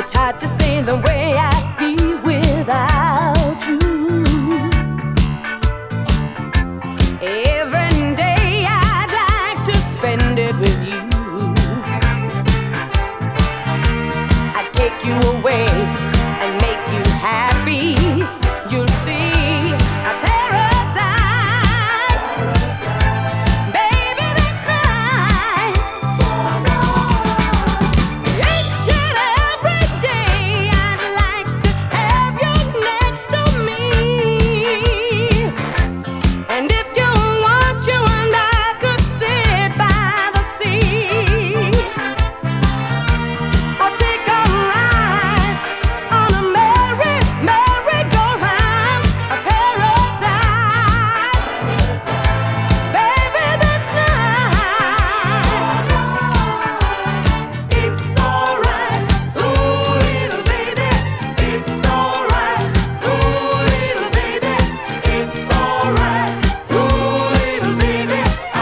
It's hard to say the way I feel without you. Every day I'd like to spend it with you. I'd take you away and make you happy. You'll see a paradise. Baby, that's nice. Each and every day I'd like to have you next to me. And if you want, you and I could sit by the sea, or take a ride on a merry-go-round, a paradise. Baby, that's nice. It's alright, ooh, little baby. It's alright, ooh, little baby. It's alright, ooh, little baby.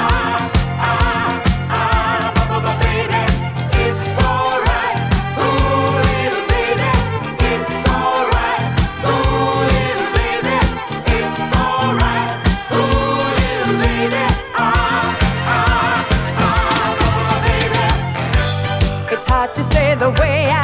Baby. It's alright, ooh, little baby. It's alright, ooh, little baby. It's alright, ooh, little baby. Baby. It's hard to say the way I